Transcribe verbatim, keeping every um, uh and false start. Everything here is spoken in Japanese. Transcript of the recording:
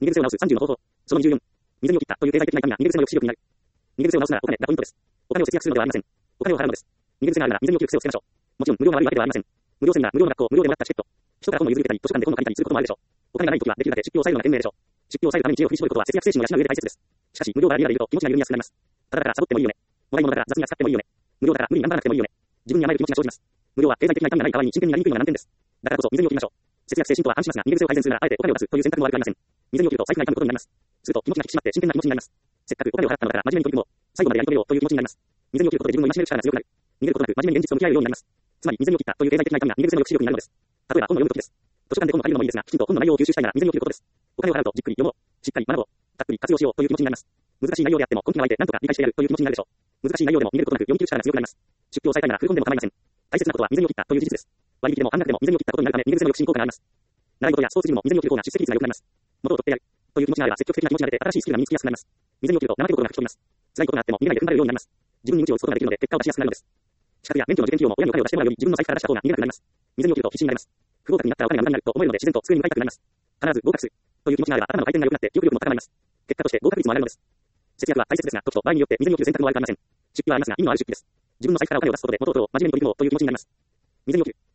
逃げ癖を直すさんじゅうの方法。そのにじゅうよん。水にを切ったという経済的な痛みが逃げ癖の抑止力になる。逃げ癖を直すならお金がポイントです。お金を節約するのではありません。お金を払うのです。逃げ癖があるなら水にを切る癖をつけましょう。もちろん無料が悪いわけではありません。無料セミナー、無料の学校、無料でもらったチケット。人から本を譲り受けたり、図書館で本を借りたりすることもあるでしょう。お金がないときはできるだけ出費を抑えるのが賢明でしょう。出費を抑えるために知恵を振り絞ることは節約精神を養う上で大切です。しかし、無料がありがいると気持ちが緩みやすくなります。ただだからサボってもいいよね。もらい物だから雑に扱ってもいいよね。無料だから無理に頑張らなくてもいいよね。自分に甘える気持ちが生じます。無料は経済的な痛みがない代わりに真剣になりにくいのが難点です。だからこそ水にを切りましょう。節約精神とは安心しますが、逃げ癖を改善するならあえてお金を出すという選択も悪くありません。水にを切ると最近が痛むことになります。すると気持ちが引き締まって真剣な気持ちになります。せっかくお金を払ったのだから真面目に取り組もう。最後までやり遂げようという気持ちになります。水にを切ることで自分の戒める力が強くなる。逃げることなく真面目に現実と向き合えるようになります。つまり水にを切ったという経済的な痛みが逃げ癖の抑止力になるのです。例えば本を読むときです。図書館で本を借りるのもいいですが、きちんと本の内容を吸収したいなら水にを切ることです。お金を払うとじっくり読もう。しっかり学ぼう。たっぷり活用しようという気持ちになります。難しい内容であっても根気が湧いて何とか理解してやるという気持ちになるでしょう。難しい内容でも逃げることなく読み切る力が強くなります。出費を抑えたいなら振り込んでも構いません。大切なことは水にを切ったという事実です。割引でも半額でも水にを切ったことになるため逃げ癖の抑止に効果があります。習い事やスポーツ時にも水にを切る方が出席率が良くなります。元を取ってやるという気持ちがあれば積極的な気持ちが出て新しいスキルが身につきやすくなります。水にを切ると怠けることが吹き飛びます。辛いことがあっても未来で踏ん張れるようになります。自分に鞭を打つことができるので結果を出しやすくなるのです。資格や免許の受験費用も親にお金を出してもらうより自分の財布から出した方が逃げなくなります。水にを切ると必死になります。不合格になったらお金が無駄になると思えるので自然と机に向かいたくなります。必ず合格するという気持ちがあれば頭の回転が良くなって記憶力も高まります。結果として合格率も上がるのです。節約は大切ですが、時と場合によって水にを切る選択も悪くありません。出費はありますが意味のある出費です。自分の財布からお金を出すことで元々を真面目に取り組もうという気持ちになります。水にを切る。